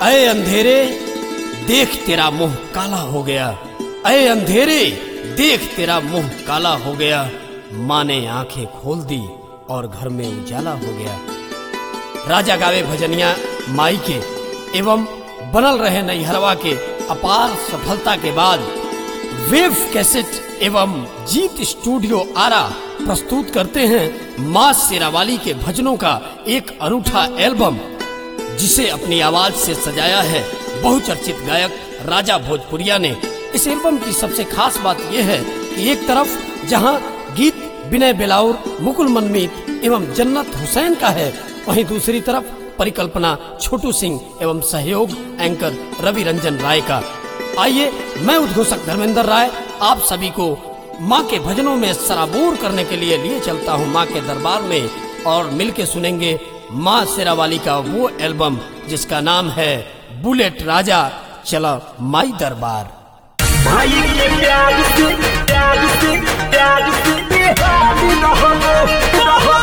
अय अंधेरे देख तेरा मुंह काला हो गया, अय अंधेरे देख तेरा मुंह काला हो गया। माँ ने आंखें खोल दी और घर में उजाला हो गया। राजा गावे भजनिया माई के एवं बनल रहे नैहरवा के अपार सफलता के बाद वेव कैसेट एवं जीत स्टूडियो आरा प्रस्तुत करते हैं माँ शेरावाली के भजनों का एक अनूठा एल्बम, जिसे अपनी आवाज से सजाया है बहुचर्चित गायक राजा भोजपुरिया ने। इस एल्बम की सबसे खास बात यह है कि एक तरफ जहां गीत विनय बेलाउर, मुकुल मनमीत एवं जन्नत हुसैन का है, वहीं दूसरी तरफ परिकल्पना छोटू सिंह एवं सहयोग एंकर रवि रंजन राय का। आइए, मैं उद्घोषक धर्मेंद्र राय आप सभी को माँ के भजनों में सराबोर करने के लिए चलता हूँ माँ के दरबार में, और मिलके सुनेंगे माँ शेरावाली का वो एल्बम जिसका नाम है बुलेट राजा चला माई दरबार। भाई के प्यार से प्यार से प्यार से बेहाली रहो रहो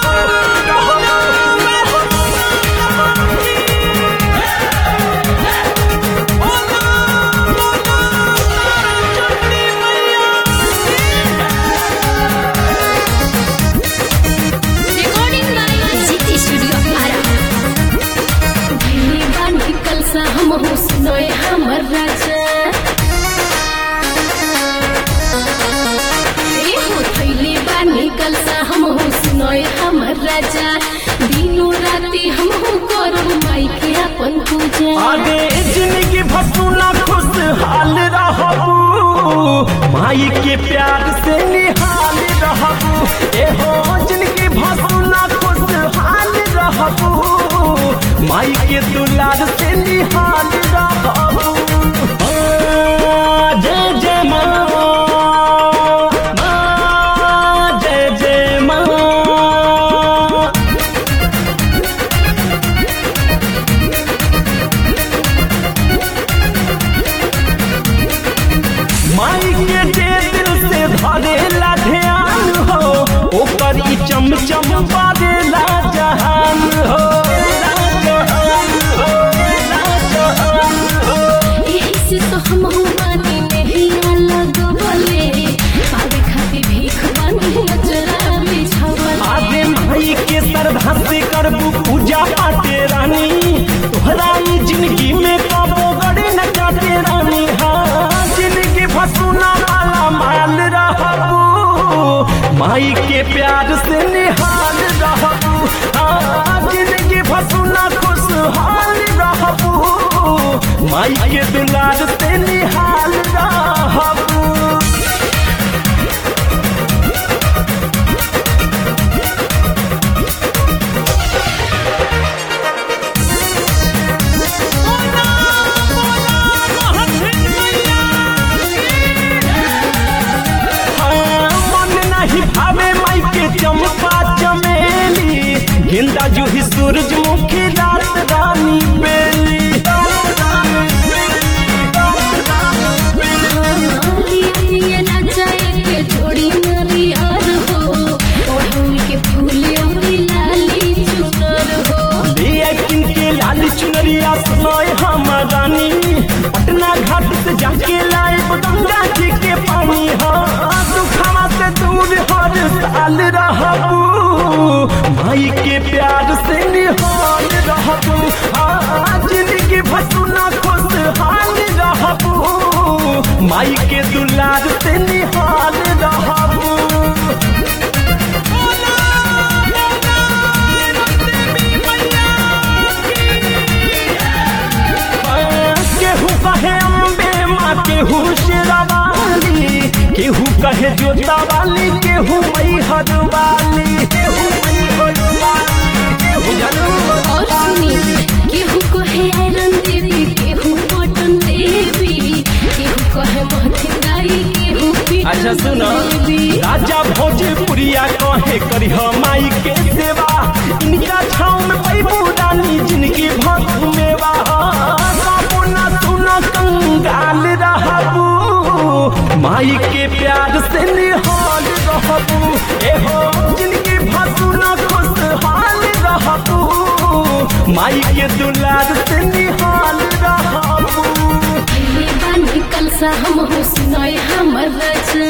हमर राजा हो थैले बानी कलसा हम हो सुनोय हमर राजा, दिनों राती हम हो करब माई के अपन पूजा। आगे जिंदगी भसुना खुशहाल रहबू, माई के प्यार से निहाल रहबू। ए हो जिंदगी भसुना खुशहाल रहबू, माई के दुलार से निहाल रहबू। जय जय माँ, माँ जय जय माँ। माई के जे दिल से धरेला ध्यान हो, ओकर ई चमचम बारेला जहान हो। तो हम मानी नहीं अलग बोले, पावे खाती भीख बानी नजरा बिछावल। आगे माई के श्रद्धा से करबू पूजा पाटे रानी, तोहरा ई जिंदगी में कबो गड़े न जाते रानी। हाँ जिंदगी भसुना वाला माल रहबू, माई के प्यार से निहाल रहबू। हाँ जिंदगी भसुना खुशहाल रहबू, माई के दुलार से निहाल रहबू। भावे माई के चंपा चमेली, गेंदा जूही सूरजमुखी रात रानी बेली। जोड़ी नारियर हो, ओढ़ौल के फूल और लाली चुनर हो। लेकिन के लाली चुनरिया सुनोय हम रानी, पटना घाट से जाके लाए गंगा जी के पानी। हाँ दुखवा से दूर हर साल रहबू, माई के प्यार से निहाल रहबू। हाँ जिंदगी भसुना खुशहाल रहबू, माई के दुलार से निहाल रहबू। केहू कहे अम्बे माँ, केहू शेरावाली, केहू कहे जोता वाली, केहू मैहर वाली, केहू मैहर वाली। और सुनी, केहू कहे आयरन देवी, केहू कॉटन देवी, केहू कहे महथिन दाई, केहू अच्छा सुनो, राजा भोजपुरिया कहे करिह माई के सेवा, इनका छाँव में पैबू रानी जिंदगी भर घुमेवा। साबुना सुना कंगाल रहबू, माई के प्यार से निहाल रहबू। ए हो जिंदगी भसुना खुशहाल रहबू, माई के दुलार से निहाल रहबू। कलसा हम हो सुनाए हमर राजा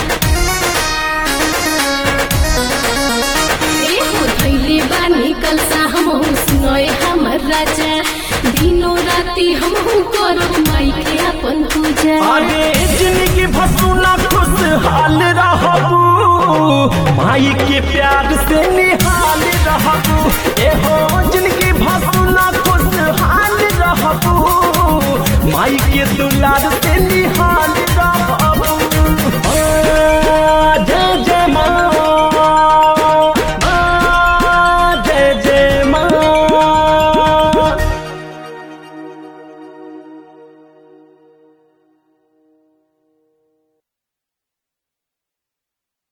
ए हो धैले बानी कलसा हम हो सुनाए हमर राजा दिनों राती हम हो करब माई के अपन पूजा अरे जिंदगी भसुना खुशहाल रहबू माई के प्यार से निहाल रहबू ए हो जिंदगी भसुना खुशहाल रहबू माई के दुलार